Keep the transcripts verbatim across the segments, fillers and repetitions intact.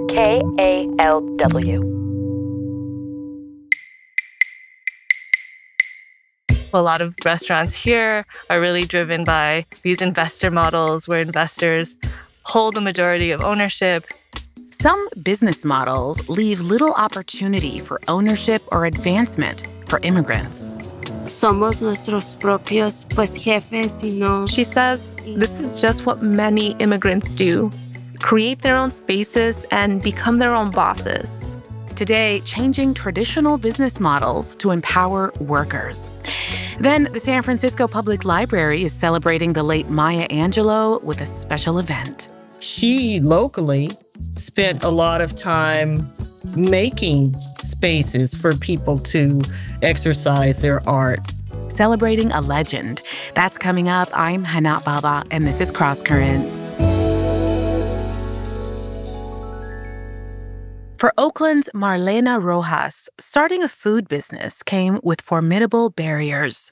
K A L W. A lot of restaurants here are really driven by these investor models where investors hold the majority of ownership. Some business models leave little opportunity for ownership or advancement for immigrants. Somos nuestros propios pues jefes y no. She says this is just what many immigrants do. Create their own spaces and become their own bosses. Today, changing traditional business models to empower workers. Then, the San Francisco Public Library is celebrating the late Maya Angelou with a special event. She locally spent a lot of time making spaces for people to exercise their art. Celebrating a legend. That's coming up. I'm Hana Baba, and this is Cross Currents. For Oakland's Marlena Rojas, starting a food business came with formidable barriers.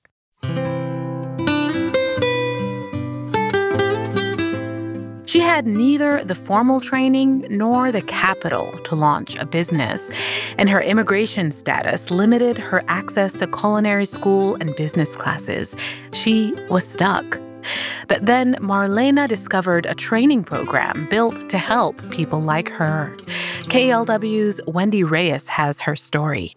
She had neither the formal training nor the capital to launch a business, and her immigration status limited her access to culinary school and business classes. She was stuck. But then Marlena discovered a training program built to help people like her. K L W's Wendy Reyes has her story.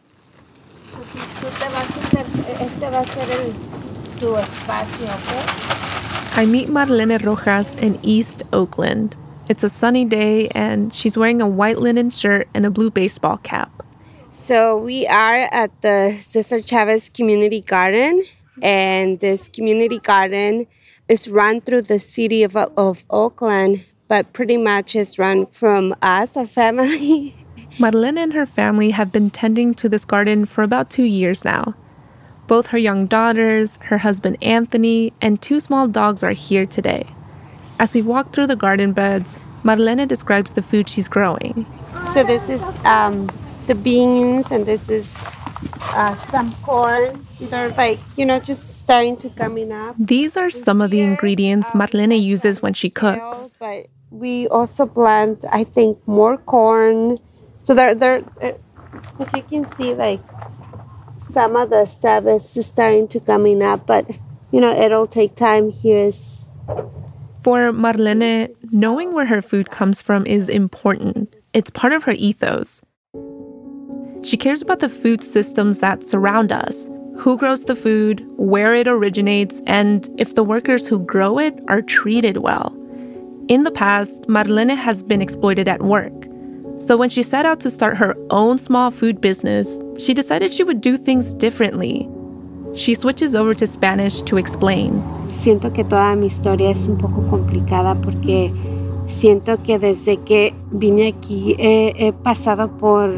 I meet Marlena Rojas in East Oakland. It's a sunny day, and she's wearing a white linen shirt and a blue baseball cap. So we are at the Cesar Chavez Community Garden, and this community garden is run through the city of, of Oakland, but pretty much is run from us, our family. Marlena and her family have been tending to this garden for about two years now. Both her young daughters, her husband Anthony, and two small dogs are here today. As we walk through the garden beds, Marlena describes the food she's growing. So this is um, the beans, and this is uh, some corn. They're like, you know, just starting to coming up. These are some of the ingredients Marlena uses when she cooks. But we also plant, I think, more corn. So they're, they're, as you can see, like, some of the stuff is starting to coming up, but, you know, it'll take time. Here's... For Marlena, knowing where her food comes from is important. It's part of her ethos. She cares about the food systems that surround us, who grows the food, where it originates, and if the workers who grow it are treated well. In the past, Marlena has been exploited at work. So when she set out to start her own small food business, she decided she would do things differently. She switches over to Spanish to explain. Siento que toda mi historia es un poco complicada porque siento que desde que vine aquí he, he pasado por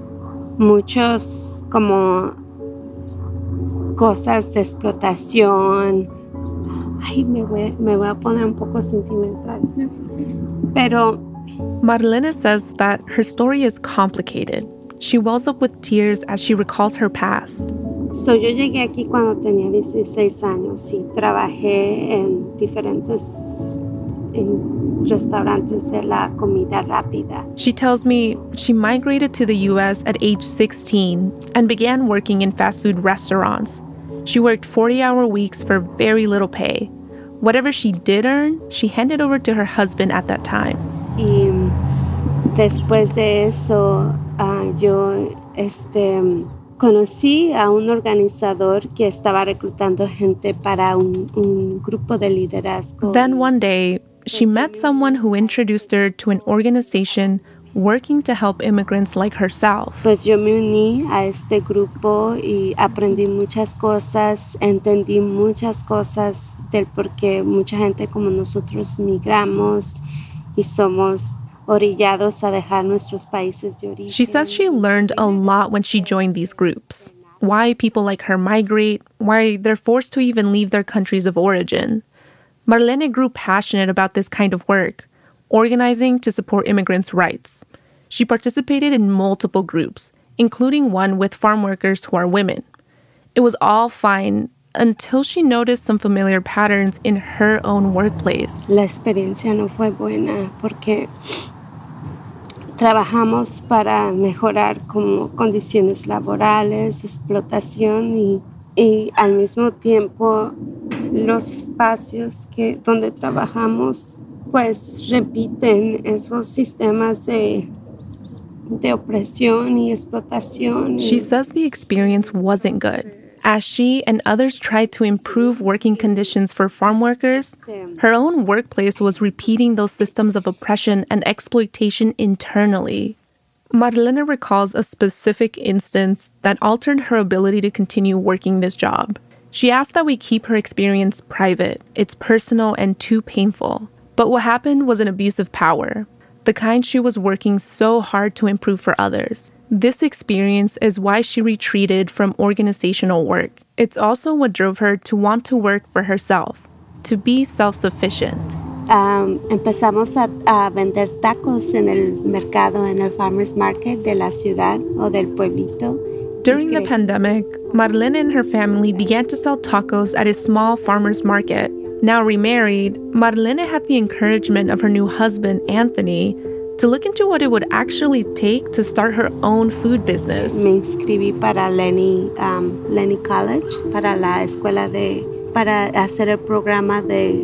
muchos como cosas de explotación. Ay, me voy, me voy a poner un poco sentimental. Pero Marlena says that her story is complicated. She wells up with tears as she recalls her past. So yo llegué aquí cuando tenía dieciséis años y trabajé en diferentes en restaurantes de la comida rápida. She tells me she migrated to the U S at age sixteen and began working in fast food restaurants. She worked forty-hour weeks for very little pay. Whatever she did earn, she handed over to her husband at that time. Y después de eso, uh, yo este, conocí a un organizador que estaba reclutando gente para un, un grupo de liderazgo. Then one day, she met someone who introduced her to an organization working to help immigrants like herself. Pues yo me uní a este grupo y aprendí muchas cosas, entendí muchas cosas del por qué mucha gente como nosotros migramos y somos orillados a dejar nuestros países de origen. She says she learned a lot when she joined these groups. Why people like her migrate, why they're forced to even leave their countries of origin. Marlena grew passionate about this kind of work, organizing to support immigrants' rights. She participated in multiple groups, including one with farm workers who are women. It was all fine until she noticed some familiar patterns in her own workplace. La experiencia no fue buena porque trabajamos para mejorar como condiciones laborales, explotación y, y al mismo tiempo los espacios que, donde trabajamos pues repiten esos sistemas de, de opresión y explotación. She says the experience wasn't good. As she and others tried to improve working conditions for farm workers, her own workplace was repeating those systems of oppression and exploitation internally. Marlene recalls a specific instance that altered her ability to continue working this job. She asked that we keep her experience private. It's personal and too painful. But what happened was an abuse of power, the kind she was working so hard to improve for others. This experience is why she retreated from organizational work. It's also what drove her to want to work for herself, to be self-sufficient. Um, empezamos a, a vender tacos en el mercado, en el farmer's market de la ciudad o del pueblito. During the pandemic, Marlene and her family began to sell tacos at a small farmer's market. Now remarried, Marlene had the encouragement of her new husband, Anthony, to look into what it would actually take to start her own food business. Me inscribí para Lenny, um, Lenny College, para la escuela de, para hacer el programa de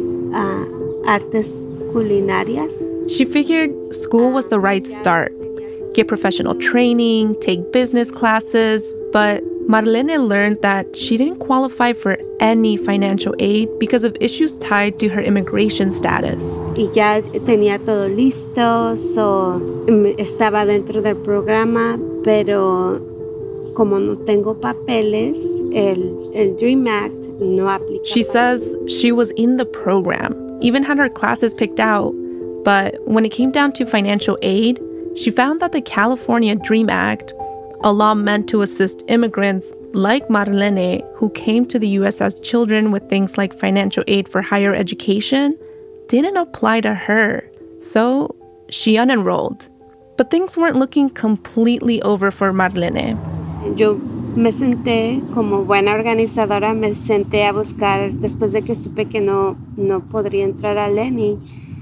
uh, artes culinarias. She figured school was the right start. Get professional training, take business classes, but Marlene learned that she didn't qualify for any financial aid because of issues tied to her immigration status. Y ya tenía todo listo, so estaba dentro del programa, pero como no tengo papeles, el, el DREAM Act no aplica. She says she was in the program, even had her classes picked out, but when it came down to financial aid, she found that the California DREAM Act, a law meant to assist immigrants like Marlene who came to the U S as children with things like financial aid for higher education, didn't apply to her. So she unenrolled. But things weren't looking completely over for Marlene. Yo me senté como buena organizadora, me senté a buscar, después de que supe que no, no podría entrar a Lenny,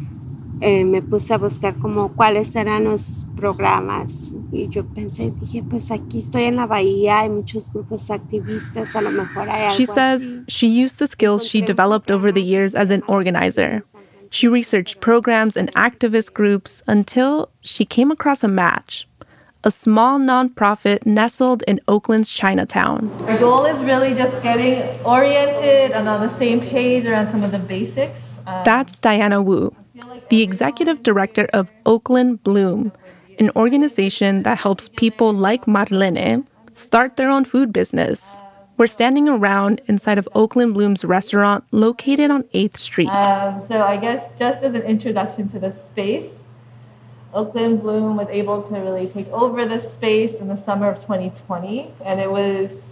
Eh, me puse a buscar como cuáles eran los programas y yo pensé, dije, pues aquí estoy en la bahía, hay muchos grupos activistas, a lo mejor hay algo She says así. she used the skills she developed over the years as an organizer. She researched programs and activist groups until she came across a match, a small nonprofit nestled in Oakland's Chinatown. Our goal is really just getting oriented and on the same page around some of the basics. Um, That's Diana Wu, the executive director of Oakland Bloom, an organization that helps people like Marlene start their own food business. We're standing around inside of Oakland Bloom's restaurant located on eighth Street. Um, so I guess just as an introduction to the space, Oakland Bloom was able to really take over this space in the summer of twenty twenty, and it was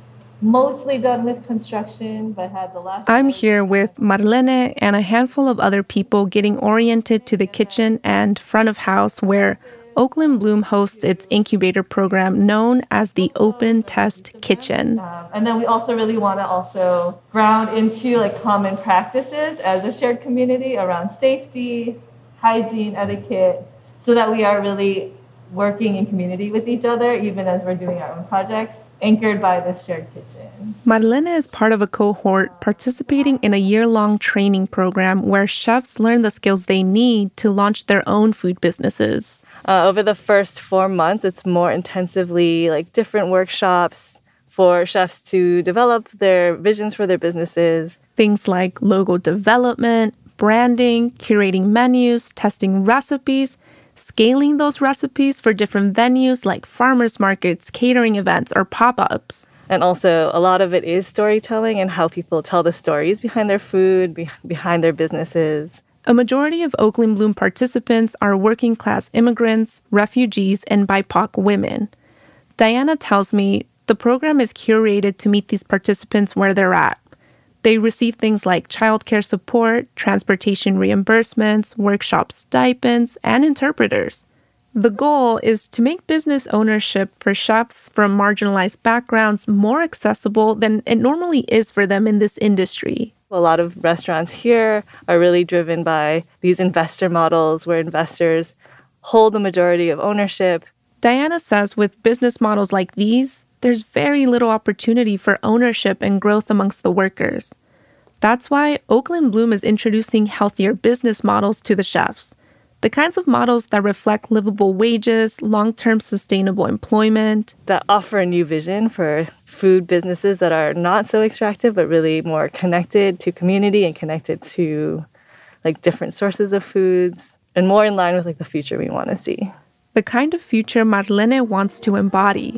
mostly done with construction, but had the last... I'm here with Marlene and a handful of other people getting oriented to the kitchen and front of house where Oakland Bloom hosts its incubator program known as the Open Test Kitchen. Um, and then we also really want to also ground into like common practices as a shared community around safety, hygiene, etiquette, so that we are really working in community with each other, even as we're doing our own projects, anchored by this shared kitchen. Marlene is part of a cohort participating in a year-long training program where chefs learn the skills they need to launch their own food businesses. Uh, over the first four months, it's more intensively like different workshops for chefs to develop their visions for their businesses. Things like logo development, branding, curating menus, testing recipes, scaling those recipes for different venues like farmers markets, catering events, or pop-ups. And also, a lot of it is storytelling and how people tell the stories behind their food, be- behind their businesses. A majority of Oakland Bloom participants are working-class immigrants, refugees, and B I P O C women. Diana tells me the program is curated to meet these participants where they're at. They receive things like childcare support, transportation reimbursements, workshop stipends, and interpreters. The goal is to make business ownership for chefs from marginalized backgrounds more accessible than it normally is for them in this industry. A lot of restaurants here are really driven by these investor models where investors hold the majority of ownership. Diana says with business models like these, there's very little opportunity for ownership and growth amongst the workers. That's why Oakland Bloom is introducing healthier business models to the chefs. The kinds of models that reflect livable wages, long-term sustainable employment. That offer a new vision for food businesses that are not so extractive, but really more connected to community and connected to like different sources of foods and more in line with like the future we want to see. The kind of future Marlene wants to embody.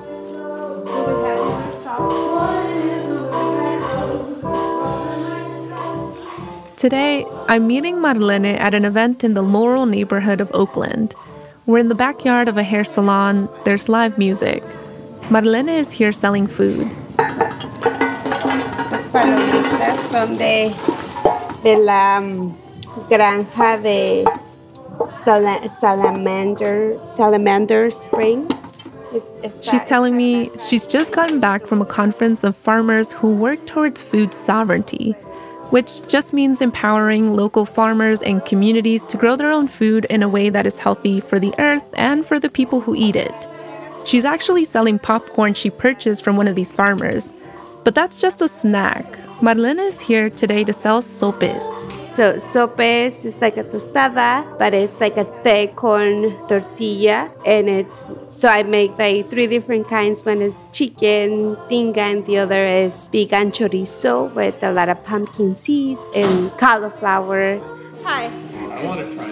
Today, I'm meeting Marlene at an event in the Laurel neighborhood of Oakland. We're in the backyard of a hair salon. There's live music. Marlene is here selling food. Estas palomitas son de, de la um, granja de Sal- Salamander, Salamander Springs. She's telling me she's just gotten back from a conference of farmers who work towards food sovereignty, which just means empowering local farmers and communities to grow their own food in a way that is healthy for the earth and for the people who eat it. She's actually selling popcorn she purchased from one of these farmers. But that's just a snack. Marlene is here today to sell sopes. So sopes is like a tostada, but it's like a thick corn tortilla, and it's so I make like three different kinds. One is chicken tinga, and the other is vegan chorizo with a lot of pumpkin seeds and cauliflower. Hi. I want to try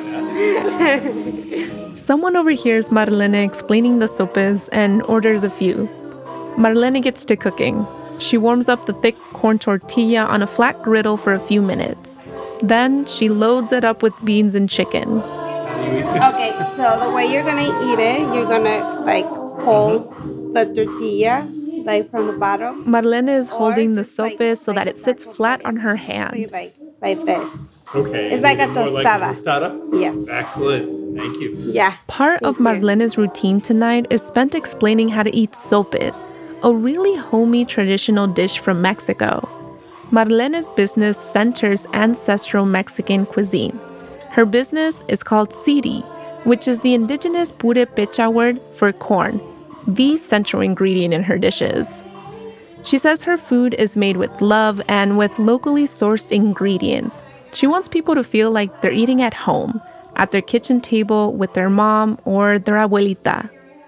that. Someone overhears Marlene explaining the sopes and orders a few. Marlene gets to cooking. She warms up the thick corn tortilla on a flat griddle for a few minutes. Then she loads it up with beans and chicken. Okay, so the way you're gonna eat it, you're gonna like hold the tortilla like from the bottom. Marlene is holding the just, like, sopes so that like it sits flat on her So you, hand. like like this. Okay. It's like a more tostada. Like a tostada? Yes. Excellent. Thank you. Yeah. Part of Thank you. Marlene's routine tonight is spent explaining how to eat sopes, a really homey traditional dish from Mexico. Marlene's business centers ancestral Mexican cuisine. Her business is called Siri, which is the indigenous Purepecha word for corn, the central ingredient in her dishes. She says her food is made with love and with locally sourced ingredients. She wants people to feel like they're eating at home, at their kitchen table with their mom or their abuelita.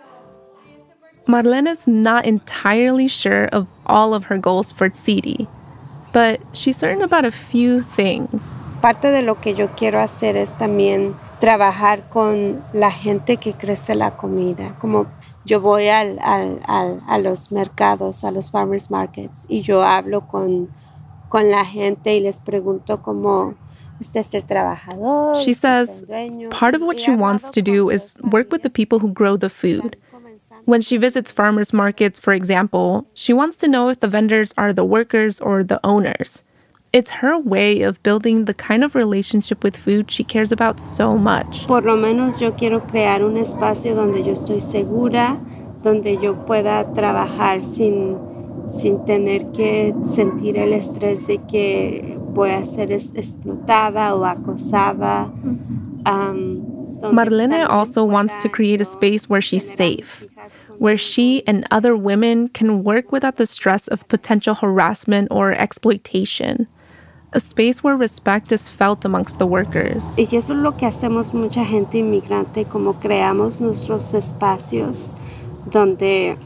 Marlene is not entirely sure of all of her goals for Siri, but she's certain about a few things. Parte de lo que yo quiero hacer es también trabajar con la gente que crece la comida. Como yo voy al, al, al, a los mercados, a los farmers markets, y yo hablo con, con la gente y les pregunto cómo usted es el trabajador. She says part of what she wants to do is work with the people who grow the food. When she visits farmers markets, for example, she wants to know if the vendors are the workers or the owners. It's her way of building the kind of relationship with food she cares about so much. Por lo menos yo quiero crear un espacio donde yo estoy segura, donde yo pueda trabajar sin, sin tener que sentir el estrés de que voy a ser es, explotada o acosada. Um, Marlene also wants to create a space where she's safe, where she and other women can work without the stress of potential harassment or exploitation. A space where respect is felt amongst the workers. Y eso es lo que hacemos mucha gente inmigrante, como creamos nuestros espacios donde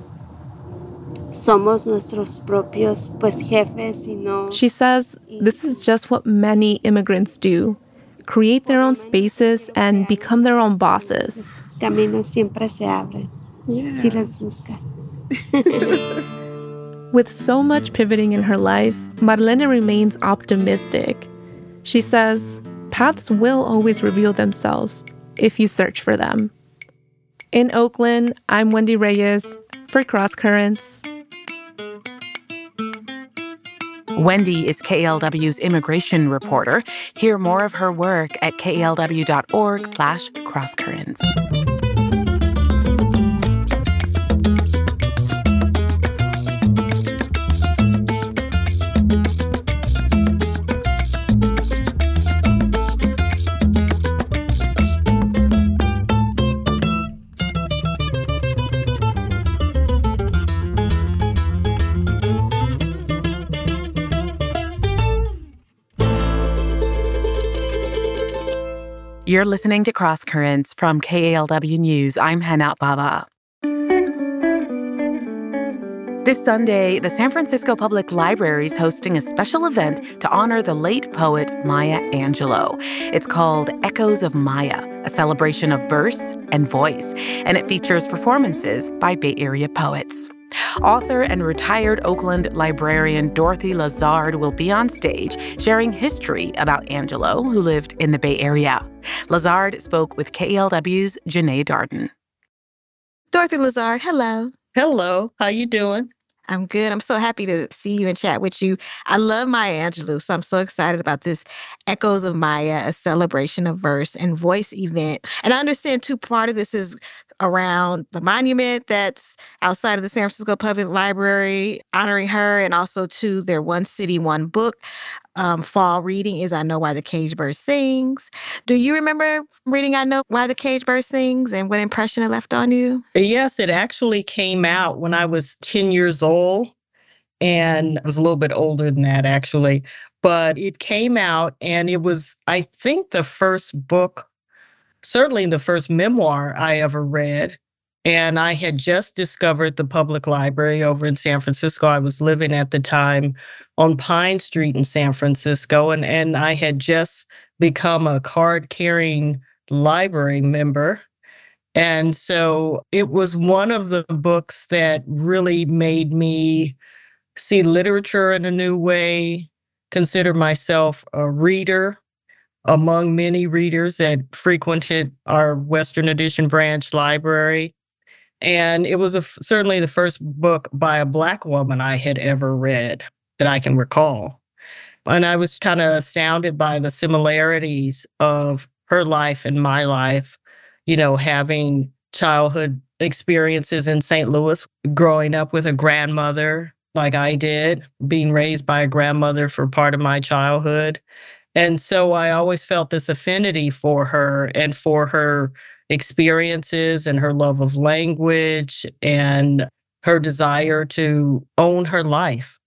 somos nuestros propios pues jefes y no. She says this is just what many immigrants do. Create their own spaces and become their own bosses. Caminos siempre se abren, yeah. Si las buscas. With so much pivoting in her life, Marlene remains optimistic. She says, paths will always reveal themselves if you search for them. In Oakland, I'm Wendy Reyes for Cross Currents. Wendy is K L W's immigration reporter. Hear more of her work at klw.org slash crosscurrents. You're listening to Cross Currents from K A L W News. I'm Hana Baba. This Sunday, the San Francisco Public Library is hosting a special event to honor the late poet Maya Angelou. It's called Echoes of Maya, a celebration of verse and voice, and it features performances by Bay Area poets. Author and retired Oakland librarian Dorothy Lazard will be on stage sharing history about Angelou, who lived in the Bay Area. Lazard spoke with K A L W's Janae Darden. Dorothy Lazard, hello. Hello, how you doing? I'm good. I'm so happy to see you and chat with you. I love Maya Angelou, so I'm so excited about this Echoes of Maya, a celebration of verse and voice event. And I understand, too, part of this is around the monument that's outside of the San Francisco Public Library, honoring her, and also, too, their One City, One Book um, fall reading is I Know Why the Caged Bird Sings. Do you remember reading I Know Why the Caged Bird Sings and what impression it left on you? Yes, it actually came out when I was ten years old, and I was a little bit older than that, actually. But it came out, and it was, I think, the first book, certainly the first memoir I ever read. And I had just discovered the public library over in San Francisco. I was living at the time on Pine Street in San Francisco, and, and I had just become a card-carrying library member. And so it was one of the books that really made me see literature in a new way, consider myself a reader among many readers that frequented our Western Addition branch library. And it was a, certainly the first book by a Black woman I had ever read that I can recall. And I was kind of astounded by the similarities of her life and my life, you know, having childhood experiences in Saint Louis, growing up with a grandmother like I did, being raised by a grandmother for part of my childhood. And so I always felt this affinity for her and for her experiences and her love of language and her desire to own her life.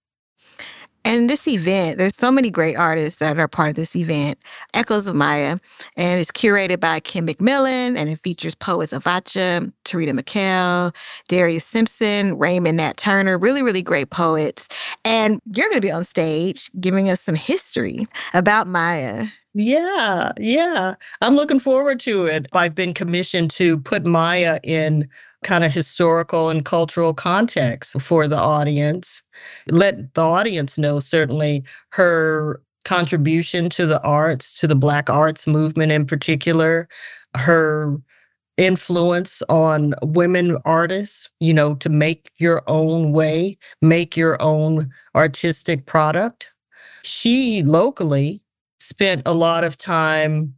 And this event, there's so many great artists that are part of this event, Echoes of Maya, and it's curated by Kim McMillan, and it features poets Avacha, Tarita McHale, Darius Simpson, Raymond Nat Turner, really, really great poets. And you're going to be on stage giving us some history about Maya. Yeah, yeah. I'm looking forward to it. I've been commissioned to put Maya in kind of historical and cultural context for the audience. Let the audience know, certainly, her contribution to the arts, to the Black arts movement in particular, her influence on women artists, you know, to make your own way, make your own artistic product. She locally spent a lot of time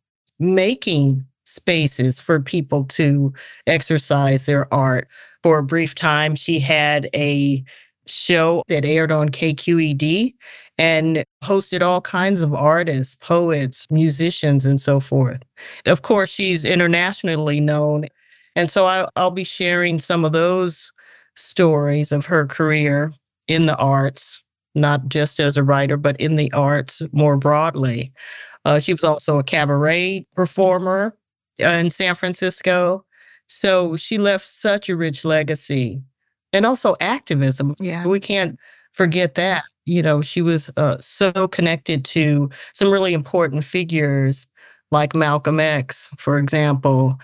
making spaces for people to exercise their art. For a brief time, she had a show that aired on K Q E D and hosted all kinds of artists, poets, musicians, and so forth. Of course, she's internationally known. And so I, I'll be sharing some of those stories of her career in the arts, not just as a writer, but in the arts more broadly. Uh, she was also a cabaret performer in San Francisco. So she left such a rich legacy. And also activism. Yeah. We can't forget that. You know, she was uh, so connected to some really important figures like Malcolm X, for example,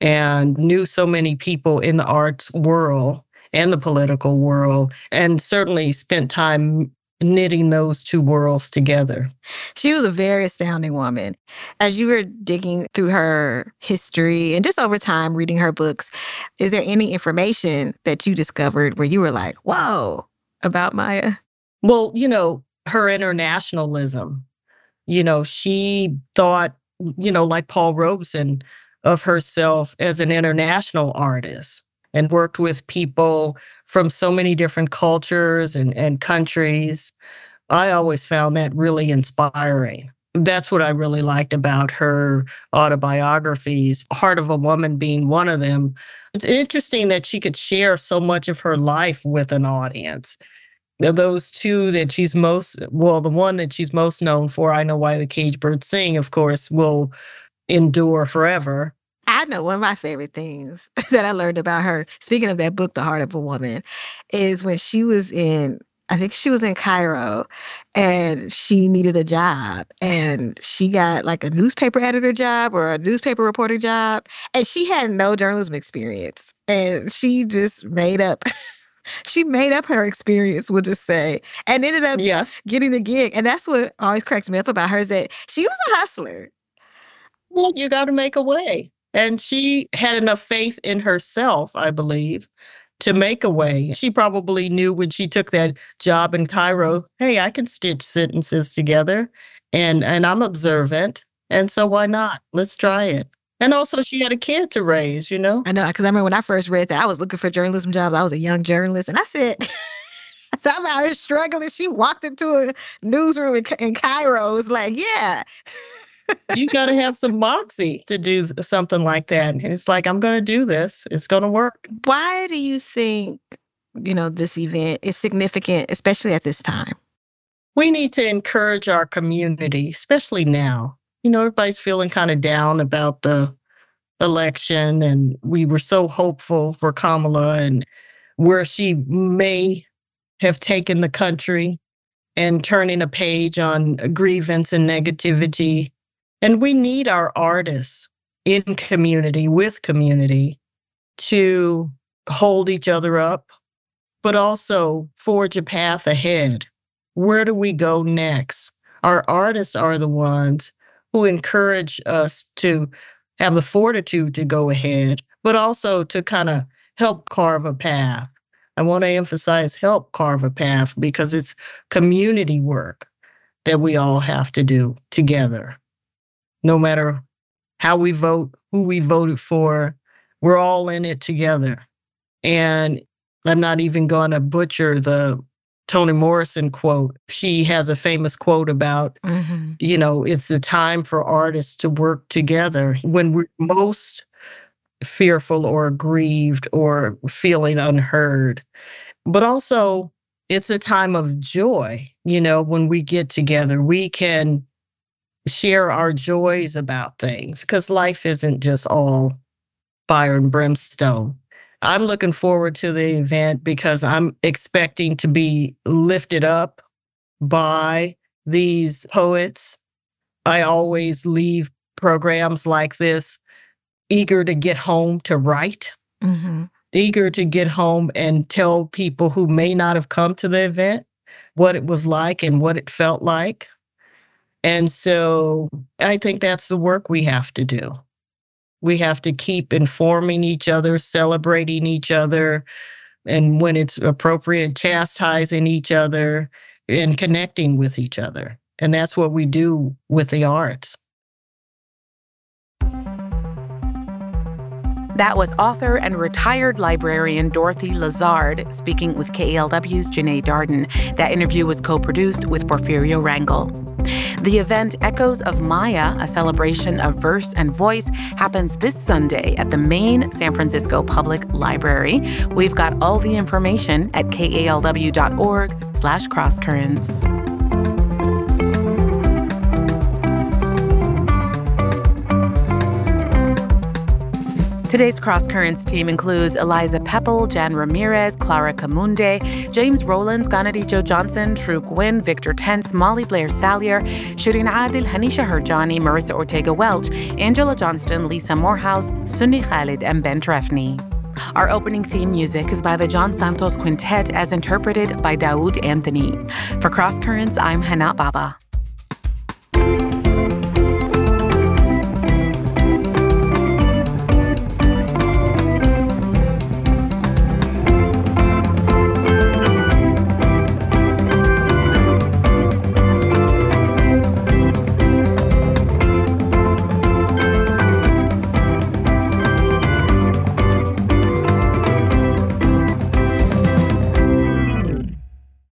and knew so many people in the arts world and the political world, and certainly spent time knitting those two worlds together. She was a very astounding woman. As you were digging through her history and just over time reading her books, is there any information that you discovered where you were like, whoa, about Maya? Well, you know, her internationalism, you know, she thought, you know, like Paul Robeson, of herself as an international artist, and worked with people from so many different cultures and, and countries. I always found that really inspiring. That's what I really liked about her autobiographies, Heart of a Woman being one of them. It's interesting that she could share so much of her life with an audience. Those two that she's most, well, the one that she's most known for, I Know Why the Caged Bird Sing, of course, will endure forever. I know one of my favorite things that I learned about her, speaking of that book, The Heart of a Woman, is when she was in, I think she was in Cairo and she needed a job and she got like a newspaper editor job or a newspaper reporter job. And she had no journalism experience. And she just made up, she made up her experience, we'll just say, and ended up Yes. getting the gig. And that's what always cracks me up about her is that she was a hustler. Well, you got to make a way. And she had enough faith in herself, I believe, to make a way. She probably knew when she took that job in Cairo, hey, I can stitch sentences together and, and I'm observant. And so why not? Let's try it. And also she had a kid to raise, you know? I know, because I remember when I first read that, I was looking for journalism jobs. I was a young journalist. And I said, so I'm out here struggling. She walked into a newsroom in, in Cairo. It was like, yeah. You got to have some moxie to do something like that. And it's like, I'm going to do this. It's going to work. Why do you think, you know, this event is significant, especially at this time? We need to encourage our community, especially now. You know, everybody's feeling kind of down about the election, and we were so hopeful for Kamala and where she may have taken the country and turning a page on grievance and negativity. And we need our artists in community, with community, to hold each other up, but also forge a path ahead. Where do we go next? Our artists are the ones who encourage us to have the fortitude to go ahead, but also to kind of help carve a path. I want to emphasize help carve a path because it's community work that we all have to do together. No matter how we vote, who we voted for, we're all in it together. And I'm not even going to butcher the Toni Morrison quote. She has a famous quote about, mm-hmm. you know, it's the time for artists to work together when we're most fearful or aggrieved or feeling unheard. But also, it's a time of joy. You know, when we get together, we can share our joys about things because life isn't just all fire and brimstone. I'm looking forward to the event because I'm expecting to be lifted up by these poets. I always leave programs like this eager to get home to write, mm-hmm. eager to get home and tell people who may not have come to the event what it was like and what it felt like. And so I think that's the work we have to do. We have to keep informing each other, celebrating each other, and when it's appropriate, chastising each other and connecting with each other. And that's what we do with the arts. That was author and retired librarian Dorothy Lazard speaking with K A L W's Janae Darden. That interview was co-produced with Porfirio Rangel. The event Echoes of Maya, a celebration of verse and voice, happens this Sunday at the main San Francisco Public Library. We've got all the information at kalw.org slash crosscurrents. Today's Cross Currents team includes Eliza Peppel, Jan Ramirez, Clara Camunde, James Rowlands, Ganadi Joe Johnson, True Gwynn, Victor Tense, Molly Blair Salyer, Shirin Adil, Hanisha Herjani, Marissa Ortega Welch, Angela Johnston, Lisa Morehouse, Sunni Khalid, and Ben Trefny. Our opening theme music is by the John Santos Quintet as interpreted by Daoud Anthony. For Cross Currents, I'm Hana Baba.